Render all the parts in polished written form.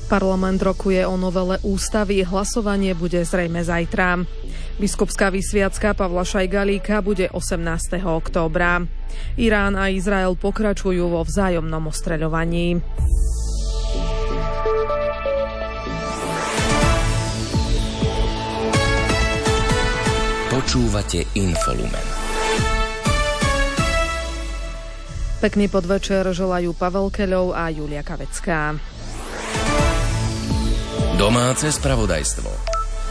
Parlament rokuje o novele ústavy, hlasovanie bude zrejme zajtra. Biskupská vysviacka Pavla Šajgalíka bude 18. októbra. Irán a Izrael pokračujú vo vzájomnom ostreľovaní. Počúvate Infolumen. Pekný podvečer želajú Pavel Keľov a Julia Kavecká. Domáce spravodajstvo.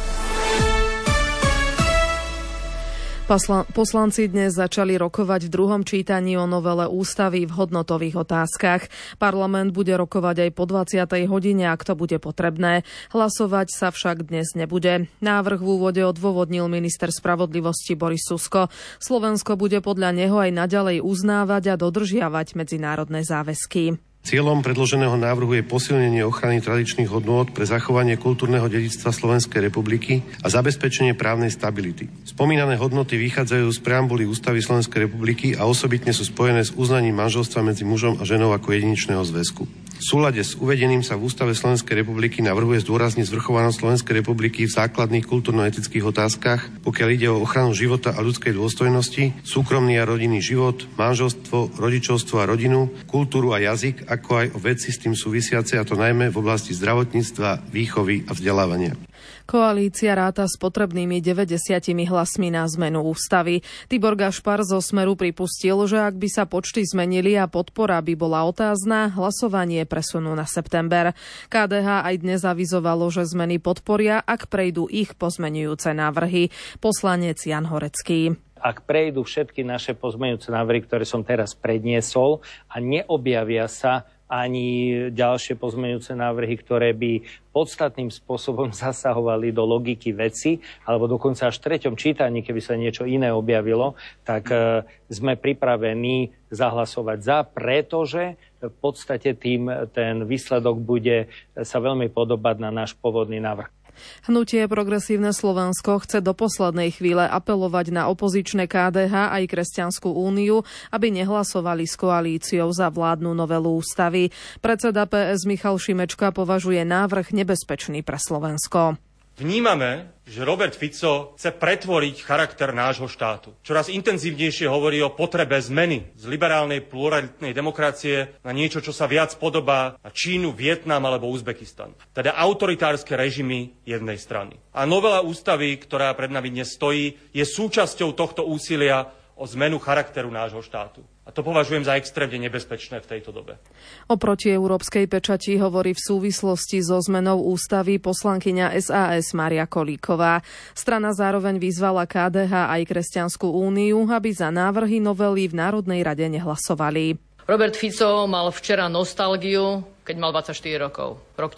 Poslanci dnes začali rokovať v druhom čítaní o novele ústavy v hodnotových otázkach. Parlament bude rokovať aj po 20. hodine, ak to bude potrebné. Hlasovať sa však dnes nebude. Návrh v úvode odôvodnil minister spravodlivosti Boris Susko. Slovensko bude podľa neho aj naďalej uznávať a dodržiavať medzinárodné záväzky. Cieľom predloženého návrhu je posilnenie ochrany tradičných hodnôt pre zachovanie kultúrneho dedičstva Slovenskej republiky a zabezpečenie právnej stability. Spomínané hodnoty vychádzajú z preambuly Ústavy Slovenskej republiky a osobitne sú spojené s uznaním manželstva medzi mužom a ženou ako jedinečného zväzku. V súlade s uvedeným sa v Ústave Slovenskej republiky navrhuje zdôrazniť zvrchovanosť Slovenskej republiky v základných kultúrno-etických otázkach, pokiaľ ide o ochranu života a ľudskej dôstojnosti, súkromný a rodinný život, manželstvo, rodičovstvo a rodinu, kultúru a jazyk, ako aj o veci s tým súvisiace, a to najmä v oblasti zdravotníctva, výchovy a vzdelávania. Koalícia ráta s potrebnými 90 hlasmi na zmenu ústavy. Tibor Gašpar zo Smeru pripustil, že ak by sa počty zmenili a podpora by bola otázna, hlasovanie presunú na september. KDH aj dnes avizovalo, že zmeny podporia, ak prejdú ich pozmenujúce návrhy. Poslanec Jan Horecký. Ak prejdú všetky naše pozmeňujúce návrhy, ktoré som teraz predniesol a neobjavia sa ani ďalšie pozmeňujúce návrhy, ktoré by podstatným spôsobom zasahovali do logiky veci, alebo dokonca až v treťom čítaní, keby sa niečo iné objavilo, tak sme pripravení zahlasovať za, pretože v podstate tým ten výsledok bude sa veľmi podobať na náš pôvodný návrh. Hnutie Progresívne Slovensko chce do poslednej chvíle apelovať na opozičné KDH aj Kresťanskú úniu, aby nehlasovali s koalíciou za vládnu novelu ústavy. Predseda PS Michal Šimečka považuje návrh nebezpečný pre Slovensko. Vnímame, že Robert Fico chce pretvoriť charakter nášho štátu. Čoraz intenzívnejšie hovorí o potrebe zmeny z liberálnej pluralitnej demokracie na niečo, čo sa viac podobá na Čínu, Vietnam alebo Uzbekistan. Teda autoritárske režimy jednej strany. A novela ústavy, ktorá pred nami dnes stojí, je súčasťou tohto úsilia o zmenu charakteru nášho štátu. A to považujem za extrémne nebezpečné v tejto dobe. O protieurópskej pečati hovorí v súvislosti so zmenou ústavy poslankyňa SAS Mária Kolíková. Strana zároveň vyzvala KDH aj Kresťanskú úniu, aby za návrhy novely v Národnej rade nehlasovali. Robert Fico mal včera nostalgiu, keď mal 24 rokov. Rok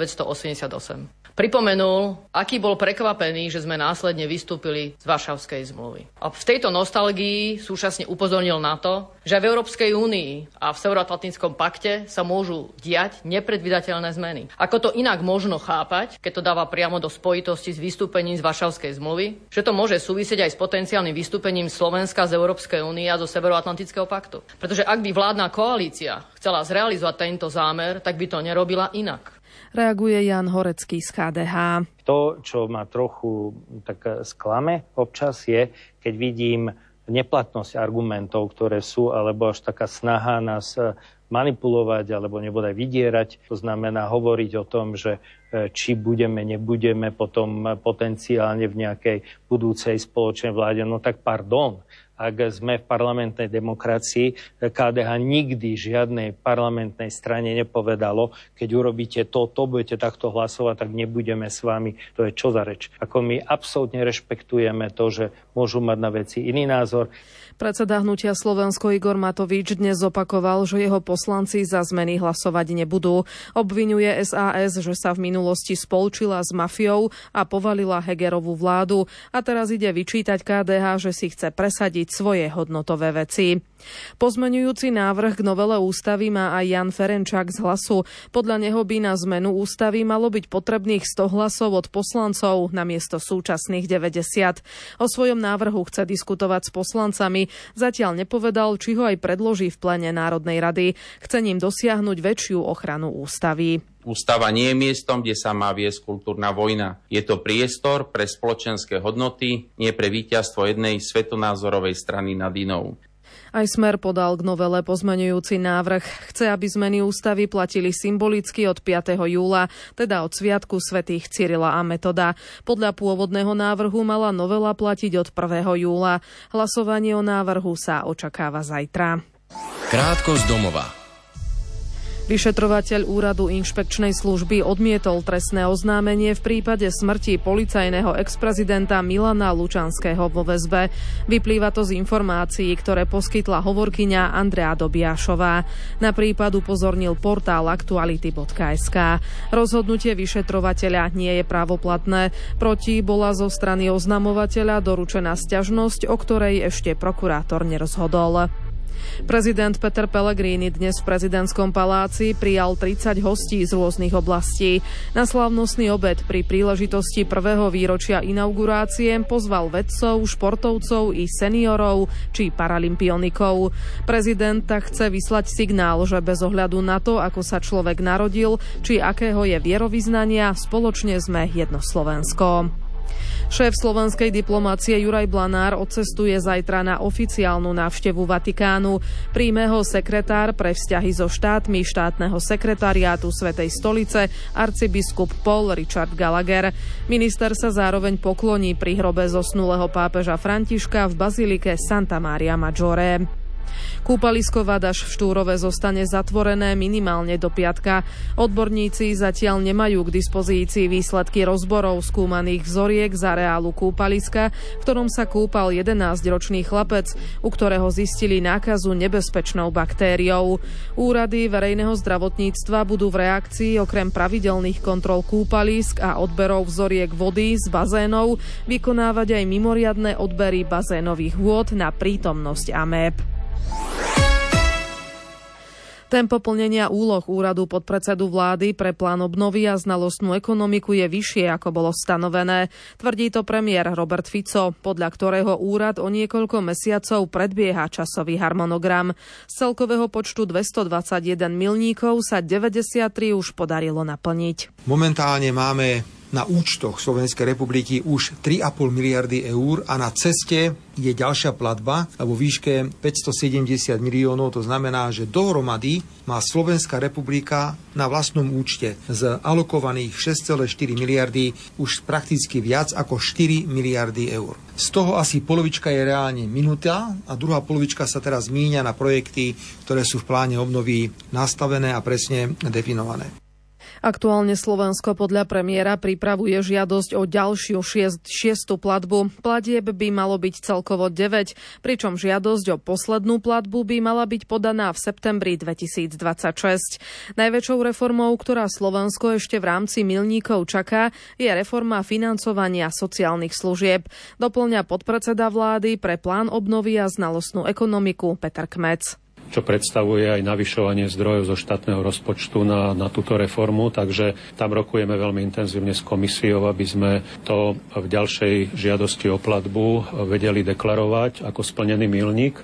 1988. Pripomenul, aký bol prekvapený, že sme následne vystúpili z Varšavskej zmluvy. A v tejto nostalgii súčasne upozornil na to, že v Európskej únii a v Severoatlantickom pakte sa môžu diať nepredvídateľné zmeny. Ako to inak možno chápať, keď to dáva priamo do spojitosti s vystúpením z Varšavskej zmluvy, že to môže súvisieť aj s potenciálnym vystúpením Slovenska z Európskej únie a zo Severoatlantického paktu. Pretože ak by vládna koalícia chcela zrealizovať tento zámer, tak by to nerobila inak. Reaguje Jan Horecký z KDH. To, čo ma trochu tak sklame občas je, keď vidím neplatnosť argumentov, ktoré sú, alebo až taká snaha nás manipulovať alebo nebodaj vydierať. To znamená hovoriť o tom, že či budeme, nebudeme potom potenciálne v nejakej budúcej spoločnej vláde. No tak pardon. Ak sme v parlamentnej demokracii, KDH nikdy žiadnej parlamentnej strane nepovedalo, keď urobíte to budete takto hlasovať, tak nebudeme s vami. To je čo za reč. Ako my absolútne rešpektujeme to, že môžu mať na veci iný názor. Predseda Hnutia Slovensko Igor Matovič dnes opakoval, že jeho poslanci za zmeny hlasovať nebudú. Obviňuje SAS, že sa v minulosti spolčila s mafiou a povalila Hegerovú vládu a teraz ide vyčítať KDH, že si chce presadiť svoje hodnotové veci. Pozmeňujúci návrh k novele ústavy má aj Jan Ferenčák z Hlasu. Podľa neho by na zmenu ústavy malo byť potrebných 100 hlasov od poslancov namiesto súčasných 90. O svojom návrhu chce diskutovať s poslancami. Zatiaľ nepovedal, či ho aj predloží v pléne Národnej rady. Chce ním dosiahnuť väčšiu ochranu ústavy. Ústava nie je miestom, kde sa má viesť kultúrna vojna. Je to priestor pre spoločenské hodnoty, nie pre víťazstvo jednej svetonázorovej strany nad inou. Aj Smer podal k novele pozmeňujúci návrh. Chce, aby zmeny ústavy platili symbolicky od 5. júla, teda od sviatku svätých Cyrila a Metoda. Podľa pôvodného návrhu mala novela platiť od 1. júla. Hlasovanie o návrhu sa očakáva zajtra. Krátko z domova. Vyšetrovateľ úradu inšpekčnej služby odmietol trestné oznámenie v prípade smrti policajného ex-prezidenta Milana Lučanského vo väzbe. Vyplýva to z informácií, ktoré poskytla hovorkyňa Andrea Dobiašová. Na prípad upozornil portál aktuality.sk. Rozhodnutie vyšetrovateľa nie je právoplatné. Proti bola zo strany oznamovateľa doručená sťažnosť, o ktorej ešte prokurátor nerozhodol. Prezident Peter Pellegrini dnes v prezidentskom paláci prijal 30 hostí z rôznych oblastí. Na slávnostný obed pri príležitosti 1. výročia inaugurácie pozval vedcov, športovcov i seniorov či paralympionikov. Prezident tak chce vyslať signál, že bez ohľadu na to, ako sa človek narodil, či akého je vierovyznania, spoločne sme jedno Slovensko. Šéf slovenskej diplomácie Juraj Blanár odcestuje zajtra na oficiálnu návštevu Vatikánu. Príjme ho sekretár pre vzťahy so štátmi štátneho sekretariátu Svätej stolice arcibiskup Paul Richard Gallagher. Minister sa zároveň pokloní pri hrobe zosnulého pápeža Františka v bazilike Santa Maria Maggiore. Kúpalisko Vadaš v Štúrove zostane zatvorené minimálne do piatka. Odborníci zatiaľ nemajú k dispozícii výsledky rozborov skúmaných vzoriek z areálu kúpaliska, v ktorom sa kúpal 11-ročný chlapec, u ktorého zistili nákazu nebezpečnou baktériou. Úrady verejného zdravotníctva budú v reakcii okrem pravidelných kontrol kúpalisk a odberov vzoriek vody z bazénov vykonávať aj mimoriadne odbery bazénových vôd na prítomnosť amép. Tempo plnenia úloh úradu podpredsedu vlády pre plán obnovy a znalostnú ekonomiku je vyššie, ako bolo stanovené. Tvrdí to premiér Robert Fico, podľa ktorého úrad o niekoľko mesiacov predbieha časový harmonogram. Z celkového počtu 221 milníkov sa 93 už podarilo naplniť. Momentálne máme na účtoch Slovenskej republiky už 3,5 miliardy eur a na ceste je ďalšia platba vo výške 570 miliónov. To znamená, že dohromady má Slovenská republika na vlastnom účte z alokovaných 6,4 miliardy už prakticky viac ako 4 miliardy eur. Z toho asi polovička je reálne minutá a druhá polovička sa teraz míňa na projekty, ktoré sú v pláne obnovy nastavené a presne definované. Aktuálne Slovensko podľa premiéra pripravuje žiadosť o ďalšiu šiestu platbu. Platieb by malo byť celkovo 9, pričom žiadosť o poslednú platbu by mala byť podaná v septembri 2026. Najväčšou reformou, ktorá Slovensko ešte v rámci milníkov čaká, je reforma financovania sociálnych služieb. Doplňa podpredseda vlády pre plán obnovy a znalostnú ekonomiku Peter Kmec, čo predstavuje aj navyšovanie zdrojov zo štátneho rozpočtu na túto reformu, takže tam rokujeme veľmi intenzívne s komisiou, aby sme to v ďalšej žiadosti o platbu vedeli deklarovať ako splnený milník.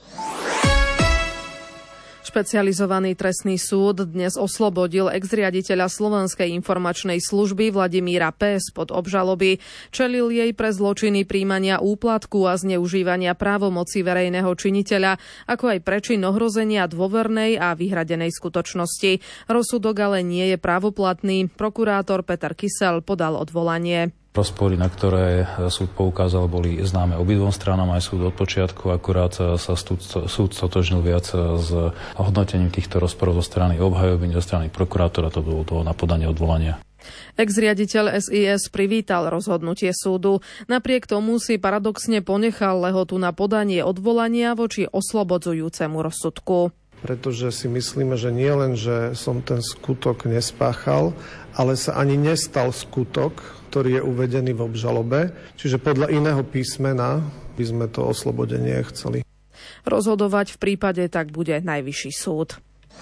Špecializovaný trestný súd dnes oslobodil ex-riaditeľa Slovenskej informačnej služby Vladimíra P. spod obžaloby. Čelil jej pre zločiny príjmania úplatku a zneužívania právomoci verejného činiteľa, ako aj prečin ohrozenia dôvernej a vyhradenej skutočnosti. Rozsudok ale nie je právoplatný. Prokurátor Peter Kysel podal odvolanie. Rozpory, na ktoré súd poukázal, boli známe obidvom stranám, aj súd od počiatku, akurát sa súd stotožnil viac s hodnotením týchto rozporov zo strany obhajoby, zo strany prokurátora, to bolo to na podanie odvolania. Ex-riaditeľ SIS privítal rozhodnutie súdu. Napriek tomu si paradoxne ponechal lehotu na podanie odvolania voči oslobodzujúcemu rozsudku. Pretože si myslíme, že nie len, že som ten skutok nespáchal, ale sa ani nestal skutok, ktorý je uvedený v obžalobe. Čiže podľa iného písmena by sme to oslobodenie chceli. Rozhodovať v prípade tak bude Najvyšší súd.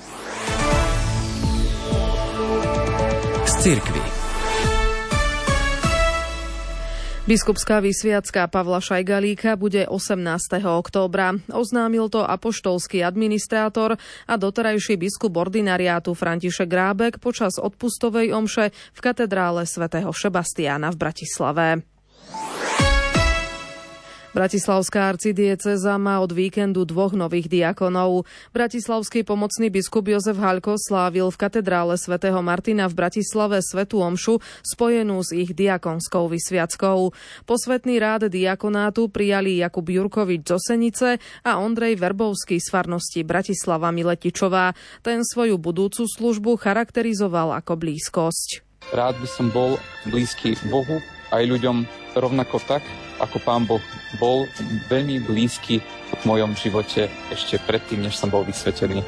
Z cirkvi. Biskupská vysviacka Pavla Šajgalíka bude 18. októbra. Oznámil to apoštolský administrátor a doterajší biskup ordinariátu František Grábek počas odpustovej omše v katedrále svätého Šebastiána v Bratislave. Bratislavská arcidiecéza má od víkendu 2 nových diakonov. Bratislavský pomocný biskup Jozef Haľko slávil v katedrále svätého Martina v Bratislave svätú omšu spojenú s ich diakonskou vysviackou. Posvätný rád diakonátu prijali Jakub Jurkovič z Osenice a Ondrej Verbovský z farnosti Bratislava Miletičová. Ten svoju budúcu službu charakterizoval ako blízkosť. Rád by som bol blízky Bohu aj ľuďom rovnako tak, ako Pán Boh bol veľmi blízky v mojom živote ešte predtým, než som bol vysvetený.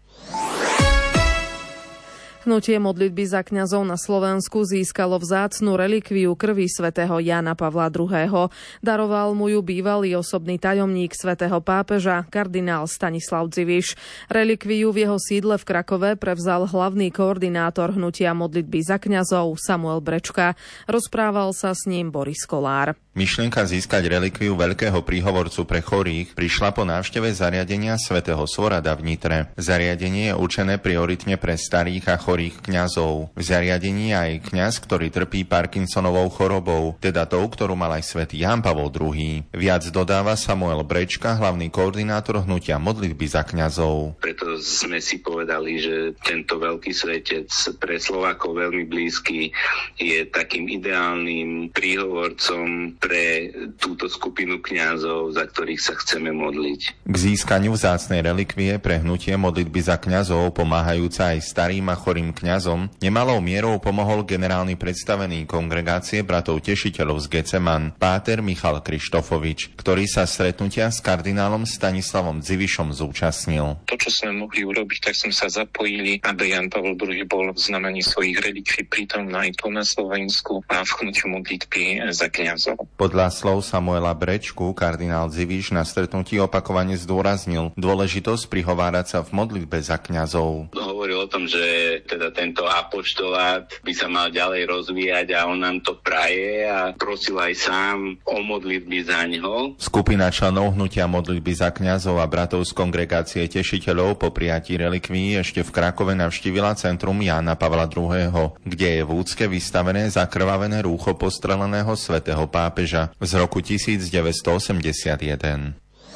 Hnutie modlitby za kňazov na Slovensku získalo vzácnu relikviu krvi svätého Jána Pavla II. Daroval mu ju bývalý osobný tajomník svätého pápeža, kardinál Stanislav Dziviš. Relikviu v jeho sídle v Krakove prevzal hlavný koordinátor hnutia modlitby za kňazov Samuel Brečka. Rozprával sa s ním Boris Kolár. Myšlienka získať relikviu veľkého príhovorcu pre chorých prišla po návšteve zariadenia svätého Svorada v Nitre. Zariadenie je určené prioritne pre starých a chorých kňazov. V zariadení je aj kňaz, ktorý trpí Parkinsonovou chorobou, teda tou, ktorú mal aj svätý Ján Pavol II. Viac dodáva Samuel Brečka, hlavný koordinátor hnutia modlitby za kňazov. Preto sme si povedali, že tento veľký svetec pre Slovákov veľmi blízky je takým ideálnym príhovorcom pre túto skupinu kňazov, za ktorých sa chceme modliť. K získaniu vzácnej relikvie pre hnutie modlitby za kňazov, pomáhajúca aj starým a chorým kňazom, nemalou mierou pomohol generálny predstavený kongregácie bratov tešiteľov z Geceman, páter Michal Krištofovič, ktorý sa stretnutia s kardinálom Stanislavom Dzivišom zúčastnil. To, čo sme mohli urobiť, tak sme sa zapojili, aby Ján Pavol II bol v znamení svojich relikví prítomný aj tu na Slovensku a v hnutiu modlitby za kňazov. Podľa slov Samuela Brečku kardinál Dziviš na stretnutí opakovane zdôraznil dôležitosť prihovárať sa v modlitbe za kňazov. Hovoril o tom, že teda tento apoštolát by sa mal ďalej rozvíjať a on nám to praje a prosil aj sám o modlitby za ňo. Skupina členov hnutia modlitby za kňazov a bratov z kongregácie tešiteľov po prijatí relikvií ešte v Krakove navštívila centrum Jána Pavla II., kde je v úcke vystavené zakrvavené rúcho postreleného svätého pápeža z roku 1981.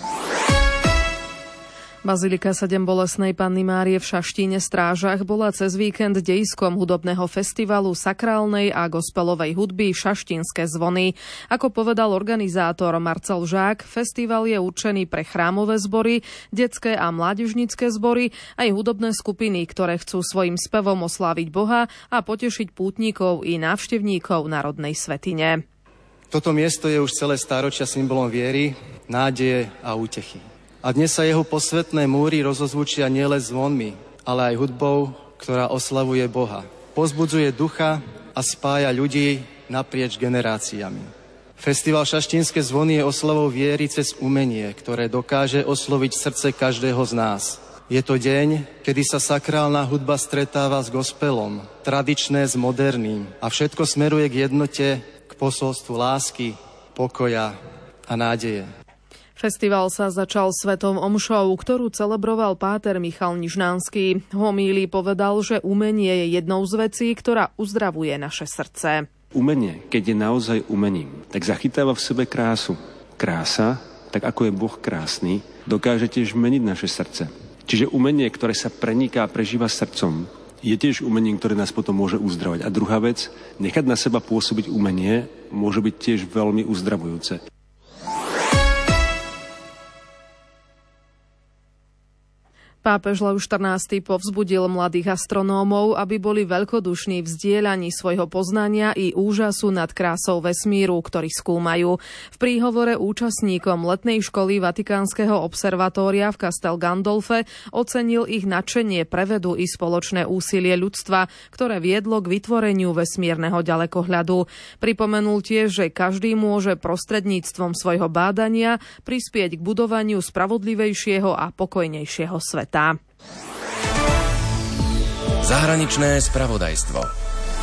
Bazilika 7 Bolesnej Panny Márie v Šaštíne Strážach bola cez víkend dejiskom hudobného festivalu sakrálnej a gospelovej hudby Šaštínske zvony. Ako povedal organizátor Marcel Žák, festival je určený pre chrámové zbory, detské a mládežnícke zbory, aj hudobné skupiny, ktoré chcú svojim spevom osláviť Boha a potešiť pútnikov i návštevníkov národnej svätyne. Toto miesto je už celé stáročia symbolom viery, nádeje a útechy. A dnes sa jeho posvätné múry rozozvučia nielen zvonmi, ale aj hudbou, ktorá oslavuje Boha. Pozbudzuje ducha a spája ľudí naprieč generáciami. Festival Šaštínske zvony je oslavou viery cez umenie, ktoré dokáže osloviť srdce každého z nás. Je to deň, kedy sa sakrálna hudba stretáva s gospelom, tradičné s moderným a všetko smeruje k jednote, k posolstvu lásky, pokoja a nádeje. Festival sa začal svetom omšou, ktorú celebroval páter Michal Nižnánsky. V homílii povedal, že umenie je jednou z vecí, ktorá uzdravuje naše srdce. Umenie, keď je naozaj umením, tak zachytáva v sebe krásu. Krása, tak ako je Boh krásny, dokáže tiež meniť naše srdce. Čiže umenie, ktoré sa preniká a prežíva srdcom, je tiež umením, ktoré nás potom môže uzdravovať. A druhá vec, nechať na seba pôsobiť umenie, môže byť tiež veľmi uzdravujúce. Pápež Lev XIV povzbudil mladých astronómov, aby boli veľkodušní v zdieľaní svojho poznania i úžasu nad krásou vesmíru, ktorý skúmajú. V príhovore účastníkom letnej školy Vatikánskeho observatória v Castel Gandolfe ocenil ich nadšenie pre vedu i spoločné úsilie ľudstva, ktoré viedlo k vytvoreniu vesmírneho ďalekohľadu. Pripomenul tiež, že každý môže prostredníctvom svojho bádania prispieť k budovaniu spravodlivejšieho a pokojnejšieho sveta. Zahraničné spravodajstvo.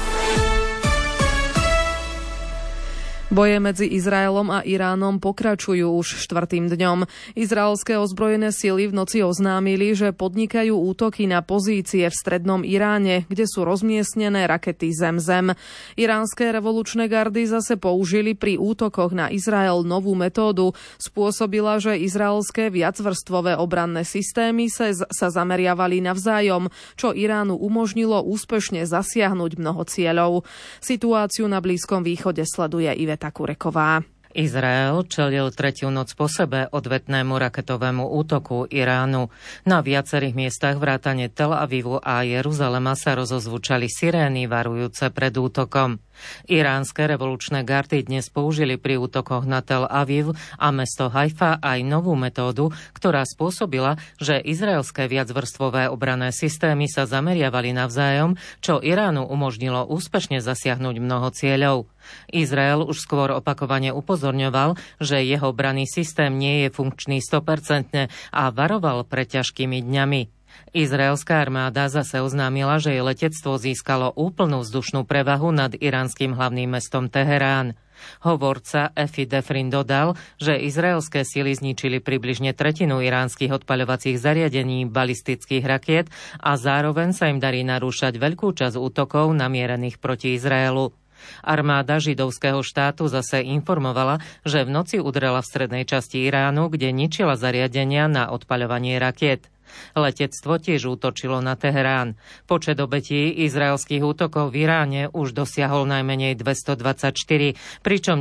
Boje medzi Izraelom a Iránom pokračujú už 4. dňom. Izraelské ozbrojené sily v noci oznámili, že podnikajú útoky na pozície v strednom Iráne, kde sú rozmiestnené rakety Zem-Zem. Iránske revolučné gardy zase použili pri útokoch na Izrael novú metódu. Spôsobila, že izraelské viacvrstvové obranné systémy sa zameriavali navzájom, čo Iránu umožnilo úspešne zasiahnuť mnoho cieľov. Situáciu na Blízkom východe sleduje Iveta Kureková. Izrael čelil tretiu noc po sebe odvetnému raketovému útoku Iránu. Na viacerých miestach vrátane Tel Avivu a Jeruzalema sa rozozvučali sirény varujúce pred útokom. Iránske revolučné gardy dnes použili pri útokoch na Tel Aviv a mesto Haifa aj novú metódu, ktorá spôsobila, že izraelské viacvrstvové obranné systémy sa zameriavali navzájom, čo Iránu umožnilo úspešne zasiahnuť mnoho cieľov. Izrael už skôr opakovane upozorňoval, že jeho obranný systém nie je funkčný 100% a varoval pred ťažkými dňami. Izraelská armáda zase oznámila, že jej letectvo získalo úplnú vzdušnú prevahu nad iránskym hlavným mestom Teherán. Hovorca Efi Defrin dodal, že izraelské sily zničili približne tretinu iránskych odpaľovacích zariadení balistických rakiet a zároveň sa im darí narúšať veľkú časť útokov namierených proti Izraelu. Armáda židovského štátu zase informovala, že v noci udrela v strednej časti Iránu, kde ničila zariadenia na odpaľovanie rakiet. Letectvo tiež útočilo na Teherán. Počet obetí izraelských útokov v Iráne už dosiahol najmenej 224, pričom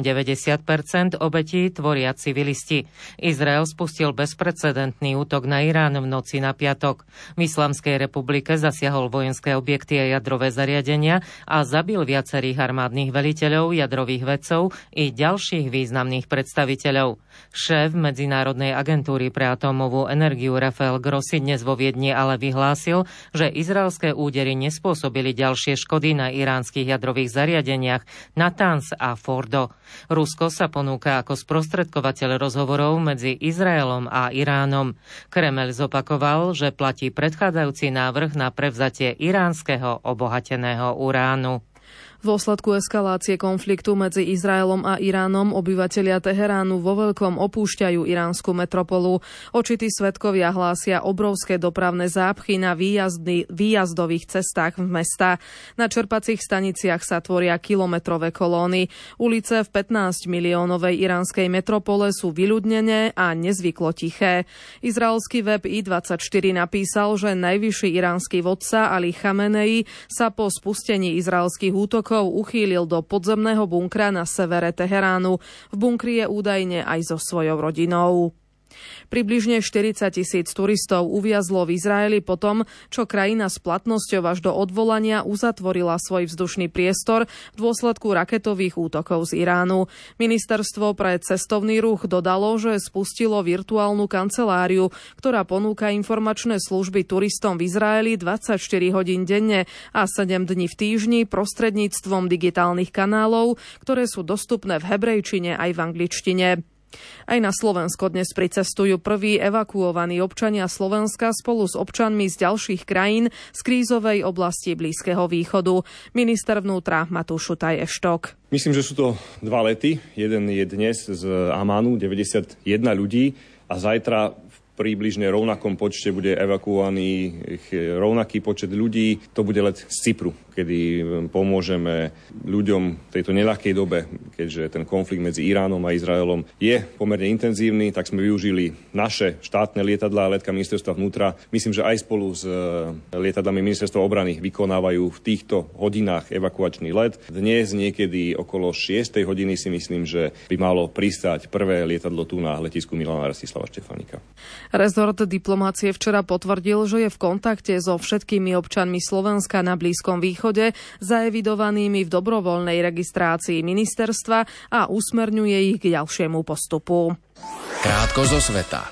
90% obetí tvoria civilisti. Izrael spustil bezprecedentný útok na Irán v noci na piatok. V Islamskej republike zasiahol vojenské objekty a jadrové zariadenia a zabil viacerých armádnych veliteľov, jadrových vedcov i ďalších významných predstaviteľov. Šéf Medzinárodnej agentúry pre atómovú energiu Rafael Grossi dnes vo Viedni ale vyhlásil, že izraelské údery nespôsobili ďalšie škody na iránskych jadrových zariadeniach Natanz a Fordo. Rusko sa ponúka ako sprostredkovateľ rozhovorov medzi Izraelom a Iránom. Kremeľ zopakoval, že platí predchádzajúci návrh na prevzatie iránskeho obohateného uránu. V dôsledku eskalácie konfliktu medzi Izraelom a Iránom obyvatelia Teheránu vo veľkom opúšťajú iránsku metropolu. Očití svedkovia hlásia obrovské dopravné zápchy na výjazdových cestách v mesta. Na čerpacích staniciach sa tvoria kilometrové kolóny. Ulice v 15-miliónovej iránskej metropole sú vyľudnené a nezvyklo tiché. Izraelský web I24 napísal, že najvyšší iránsky vodca Ali Chamenei sa po spustení izraelských útokov uchýlil do podzemného bunkra na severe Teheránu. V bunkri je údajne aj so svojou rodinou. Približne 40,000 turistov uviazlo v Izraeli potom, čo krajina s platnosťou až do odvolania uzatvorila svoj vzdušný priestor v dôsledku raketových útokov z Iránu. Ministerstvo pre cestovný ruch dodalo, že spustilo virtuálnu kanceláriu, ktorá ponúka informačné služby turistom v Izraeli 24 hodín denne a 7 dní v týždni prostredníctvom digitálnych kanálov, ktoré sú dostupné v hebrejčine aj v angličtine. Aj na Slovensko dnes pricestujú prví evakuovaní občania Slovenska spolu s občanmi z ďalších krajín z krízovej oblasti Blízkeho východu. Minister vnútra Matúš Šutaj Eštok. Myslím, že sú to dva lety. Jeden je dnes z Amánu, 91 ľudí a zajtra približne rovnakom počte bude evakuovaný rovnaký počet ľudí. To bude let z Cypru, kedy pomôžeme ľuďom v tejto neľahkej dobe, keďže ten konflikt medzi Iránom a Izraelom je pomerne intenzívny, tak sme využili naše štátne lietadlá a letka ministerstva vnútra. Myslím, že aj spolu s lietadlami ministerstva obrany vykonávajú v týchto hodinách evakuačný let. Dnes niekedy okolo 6. hodiny si myslím, že by malo pristáť prvé lietadlo tu na letisku Milana Rastislava Štefánika. Rezort diplomácie včera potvrdil, že je v kontakte so všetkými občanmi Slovenska na Blízkom východe, zaevidovanými v dobrovoľnej registrácii ministerstva a usmerňuje ich k ďalšiemu postupu. Krátko zo sveta.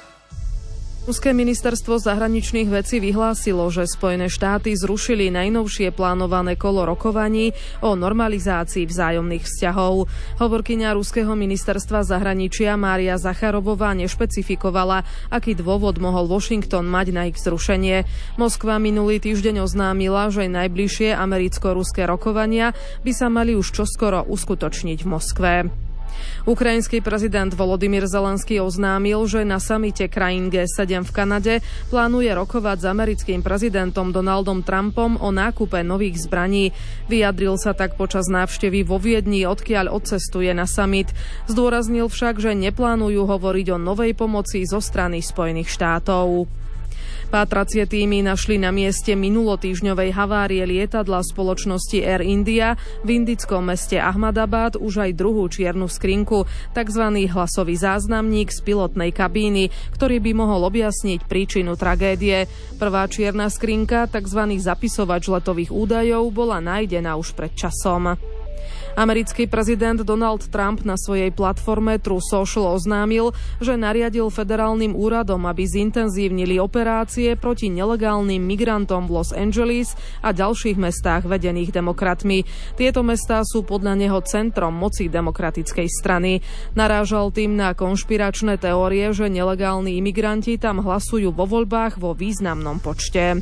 Ruské ministerstvo zahraničných vecí vyhlásilo, že Spojené štáty zrušili najnovšie plánované kolo rokovaní o normalizácii vzájomných vzťahov. Hovorkyňa ruského ministerstva zahraničia Mária Zacharovová nešpecifikovala, aký dôvod mohol Washington mať na ich zrušenie. Moskva minulý týždeň oznámila, že najbližšie americko-ruské rokovania by sa mali už čoskoro uskutočniť v Moskve. Ukrajinský prezident Volodymyr Zelenský oznámil, že na samite krajín G7 v Kanade plánuje rokovať s americkým prezidentom Donaldom Trumpom o nákupe nových zbraní. Vyjadril sa tak počas návštevy vo Viedni, odkiaľ odcestuje na summit. Zdôraznil však, že neplánujú hovoriť o novej pomoci zo strany Spojených štátov. Pátracie týmy našli na mieste minulotýždňovej havárie lietadla spoločnosti Air India v indickom meste Ahmadabad už aj druhú čiernu skrinku, tzv. Hlasový záznamník z pilotnej kabíny, ktorý by mohol objasniť príčinu tragédie. Prvá čierna skrinka, tzv. Zapisovač letových údajov, bola nájdená už pred časom. Americký prezident Donald Trump na svojej platforme Truth Social oznámil, že nariadil federálnym úradom, aby zintenzívnili operácie proti nelegálnym migrantom v Los Angeles a ďalších mestách vedených demokratmi. Tieto mestá sú podľa neho centrom moci demokratickej strany. Narážal tým na konšpiračné teórie, že nelegálni imigranti tam hlasujú vo voľbách vo významnom počte.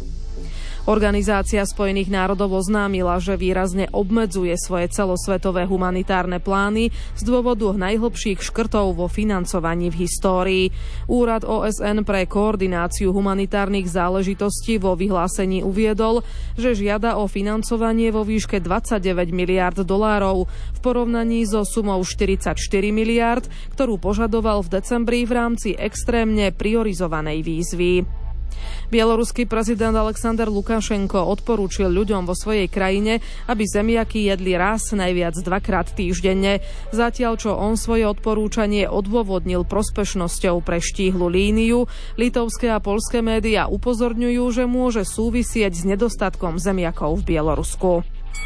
Organizácia Spojených národov oznámila, že výrazne obmedzuje svoje celosvetové humanitárne plány z dôvodu najhlbších škrtov vo financovaní v histórii. Úrad OSN pre koordináciu humanitárnych záležitostí vo vyhlásení uviedol, že žiada o financovanie vo výške 29 miliárd dolárov v porovnaní so sumou 44 miliárd, ktorú požadoval v decembri v rámci extrémne priorizovanej výzvy. Bieloruský prezident Alexander Lukašenko odporúčil ľuďom vo svojej krajine, aby zemiaky jedli raz, najviac 2-krát týždenne. Zatiaľ, čo on svoje odporúčanie odôvodnil prospešnosťou pre štíhlu líniu, litovské a poľské médiá upozorňujú, že môže súvisieť s nedostatkom zemiakov v Bielorusku.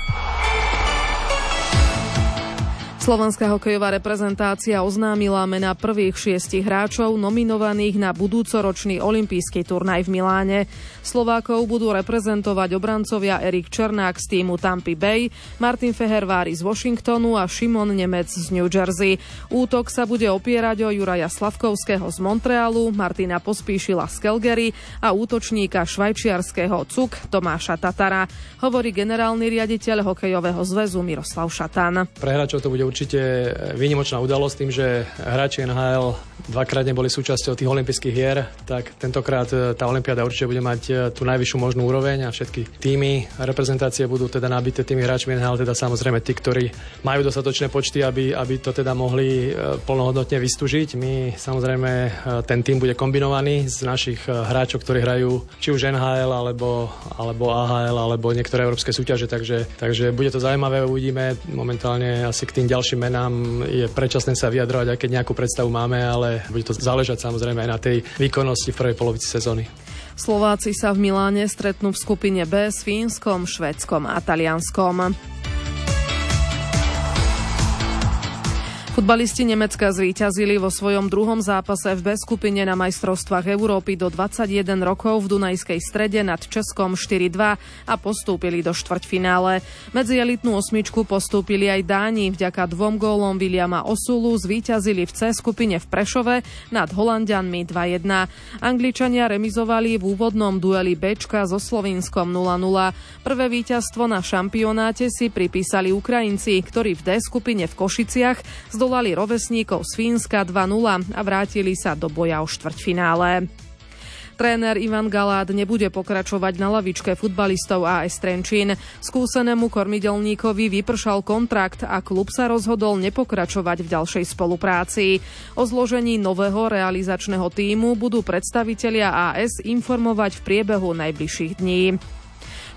Slovenská hokejová reprezentácia oznámila mená prvých 6 hráčov nominovaných na budúcoročný olympijský turnaj v Miláne. Slovákov budú reprezentovať obrancovia Erik Černák z týmu Tampa Bay, Martin Fehervári z Washingtonu a Šimon Nemec z New Jersey. Útok sa bude opierať o Juraja Slavkovského z Montrealu, Martina Pospíšila z Calgary a útočníka švajčiarskeho CUK Tomáša Tatara, hovorí generálny riaditeľ hokejového zväzu Miroslav Šatan. Pre hráčov to bude určite výnimočná udalosť tým, že hráči NHL dvakrát neboli súčasťou tých olympijských hier, tak tentokrát tá olympiáda určite bude mať tú najvyššiu možnú úroveň a všetky týmy a reprezentácie budú teda nabité tými hráčmi NHL, teda samozrejme tí, ktorí majú dostatočné počty, aby to teda mohli plnohodnotne vystúžiť. My samozrejme ten tým bude kombinovaný z našich hráčov, ktorí hrajú či už NHL alebo AHL alebo niektoré európske súťaže, takže bude to zaujímavé, uvidíme. Momentálne asi k tým ďalším menám je predčasné sa vyjadrovať, aj keď nejakú predstavu máme, ale bude to záležať samozrejme aj na tej výkonnosti v prvej polovici sezóny. Slováci sa v Miláne stretnú v skupine B s Fínskom, Švédskom a Talianskom. Futbalisti Nemecka zvíťazili vo svojom druhom zápase v B skupine na majstrovstvách Európy do 21 rokov v Dunajskej Strede nad Českom 4-2 a postúpili do štvrťfinále. Medzi elitnú osmičku postúpili aj Dáni. Vďaka 2 gólom Williama Osulu zvíťazili v C skupine v Prešove nad Holanďanmi 2-1. Angličania remizovali v úvodnom dueli Bčka so Slovinskom 0-0. Prvé víťazstvo na šampionáte si pripísali Ukrajinci, ktorí v D skupine v Košiciach zdolali rovesníkov z Fínska 2-0 a vrátili sa do boja o štvrťfinále. Tréner Ivan Galát nebude pokračovať na lavičke futbalistov AS Trenčín. Skúsenému kormidelníkovi vypršal kontrakt a klub sa rozhodol nepokračovať v ďalšej spolupráci. O zložení nového realizačného tímu budú predstavitelia AS informovať v priebehu najbližších dní.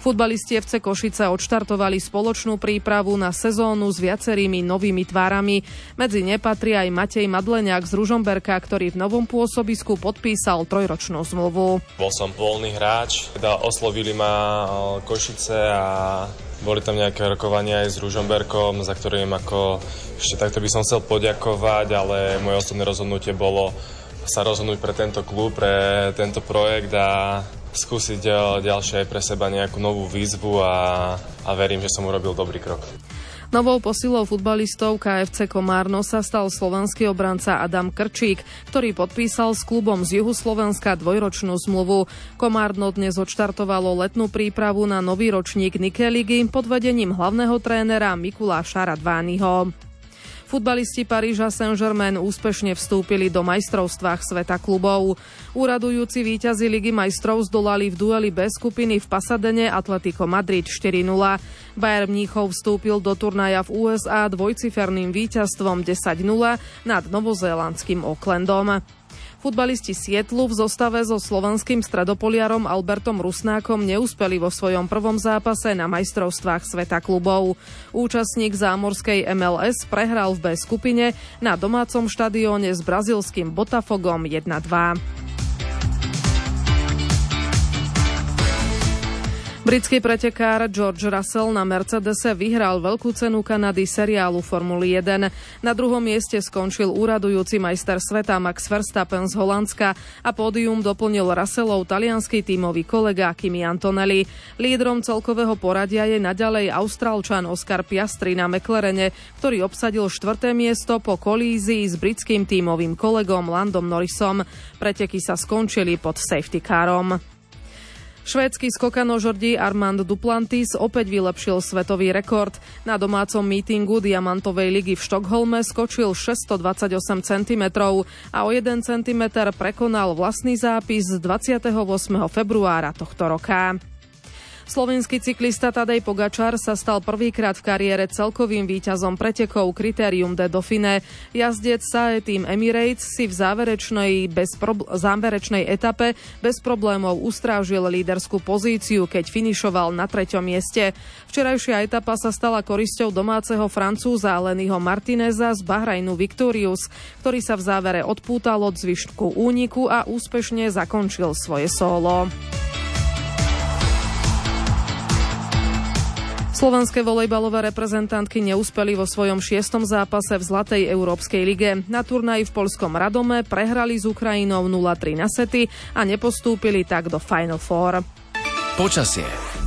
Futbalisti FC Košice odštartovali spoločnú prípravu na sezónu s viacerými novými tvárami. Medzi ne patrí aj Matej Madleniak z Ružomberka, ktorý v novom pôsobisku podpísal 3-ročnú zmluvu. Bol som voľný hráč, teda oslovili ma Košice a boli tam nejaké rokovania aj s Ružomberkom, za ktorým ako ešte takto by som chcel poďakovať, ale moje osobné rozhodnutie bolo sa rozhodnúť pre tento klub, pre tento projekt a skúsiť ďalšie aj pre seba nejakú novú výzvu a verím, že som urobil dobrý krok. Novou posilou futbalistov KFC Komárno sa stal slovenský obranca Adam Krčík, ktorý podpísal s klubom z juhu Slovenska 2-ročnú zmluvu. Komárno dnes odštartovalo letnú prípravu na nový ročník Nike ligy pod vedením hlavného trénera Mikuláša Radványho. Futbalisti Paríža Saint-Germain úspešne vstúpili do majstrovstvách sveta klubov. Úradujúci víťazi Ligy majstrov zdolali v dueli B skupiny v Pasadene Atletico Madrid 4-0. Bayern Mníchov vstúpil do turnaja v USA dvojciferným víťazstvom 10-0 nad novozélandským Aucklandom. Futbalisti Sietlu v zostave so slovenským stredopoliarom Albertom Rusnákom neúspeli vo svojom prvom zápase na majstrovstvách sveta klubov. Účastník zámorskej MLS prehral v B skupine na domácom štadióne s brazílskym Botafogom 1-2. Britský pretekár George Russell na Mercedese vyhral veľkú cenu Kanady seriálu Formuly 1. Na druhom mieste skončil úradujúci majster sveta Max Verstappen z Holandska a pódium doplnil Russellov taliansky tímový kolega Kimi Antonelli. Lídrom celkového poradia je naďalej Austrálčan Oscar Piastri na McLarene, ktorý obsadil 4. miesto po kolízii s britským tímovým kolegom Landom Norrisom. Preteky sa skončili pod safety carom. Švédsky skokanožordí Armand Duplantis opäť vylepšil svetový rekord. Na domácom mítingu Diamantovej ligy v Štokholme skočil 628 cm a o 1 cm prekonal vlastný zápis z 28. februára tohto roka. Slovenský cyklista Tadej Pogačar sa stal prvýkrát v kariére celkovým víťazom pretekov Critérium de Dauphiné. Jazdec SAE Team Emirates si v záverečnej etape bez problémov ustrážil líderskú pozíciu, keď finišoval na 3. mieste. Včerajšia etapa sa stala korisťou domáceho Francúza Lennyho Martineza z Bahrajnu Victorious, ktorý sa v závere odpútal od zvyšku úniku a úspešne zakončil svoje solo. Slovenské volejbalové reprezentantky neúspeli vo svojom 6. zápase v Zlatej Európskej lige. Na turnaji v poľskom Radome prehrali s Ukrajinou 0-3 na sety a nepostúpili tak do Final Four. Počasie.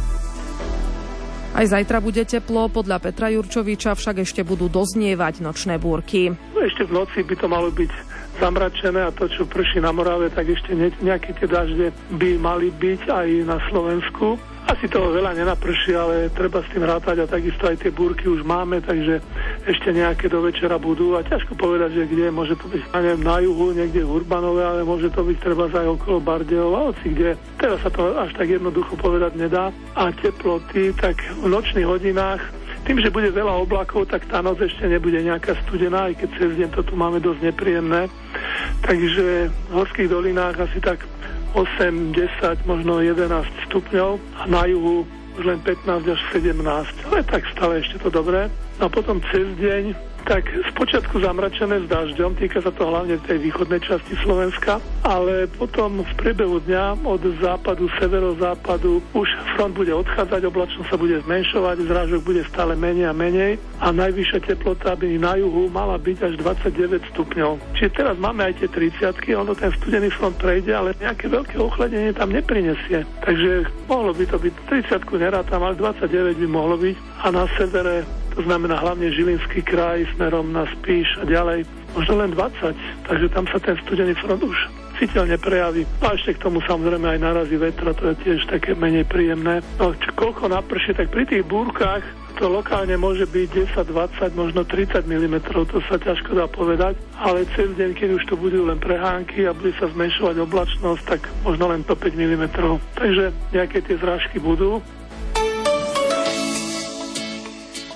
Aj zajtra bude teplo, podľa Petra Jurčoviča však ešte budú doznievať nočné búrky. Ešte v noci by to malo byť zamračené a to, čo prší na Morave, tak ešte nejaké tie dažde by mali byť aj na Slovensku. Asi toho veľa nenaprší, ale treba s tým rátať a takisto aj tie búrky už máme, takže ešte nejaké do večera budú a ťažko povedať, že kde, môže to byť na juhu, niekde v Urbanove, ale môže to byť treba aj okolo Bardejov a hoci kde. Teraz sa to až tak jednoducho povedať nedá a teploty, tak v nočných hodinách tým, že bude veľa oblakov, tak tá noc ešte nebude nejaká studená, aj keď cez deň to tu máme dosť nepríjemné. Takže v horských dolinách asi tak 8, 10, možno 11 stupňov a na juhu už len 15 až 17. Ale tak stále ešte to dobré. A potom cez deň tak spočiatku zamračené s dažďom, týka sa to hlavne tej východnej časti Slovenska, ale potom v priebehu dňa od západu, severozápadu už front bude odchádzať, oblačnosť sa bude zmenšovať, zrážok bude stále menej a menej a najvyššia teplota by na juhu mala byť až 29 stupňov. Čiže teraz máme aj tie 30-ky, ono ten studený front prejde, ale nejaké veľké ochladenie tam neprinesie. Takže mohlo by to byť 30-ku nerátam, ale 29 by mohlo byť a na severe, to znamená hlavne Žilinský kraj smerom na Spíš a ďalej, možno len 20, takže tam sa ten studený front už citeľne prejaví. A ešte k tomu samozrejme aj narazí vetra, to je tiež také menej príjemné. No koľko naprší, tak pri tých búrkach to lokálne môže byť 10, 20, možno 30 mm, to sa ťažko dá povedať, ale cez deň, keď už to budú len prehánky a bude sa zmenšovať oblačnosť, tak možno len to 5 mm. Takže nejaké tie zrážky budú.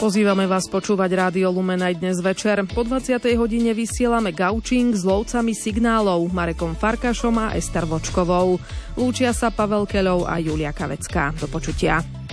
Pozývame vás počúvať Rádio Lumen aj dnes večer. Po 20. hodine vysielame gaučing s lovcami signálov Marekom Farkašom a Ester Vočkovou. Lúčia sa Pavel Keľov a Julia Kavecká. Do počutia.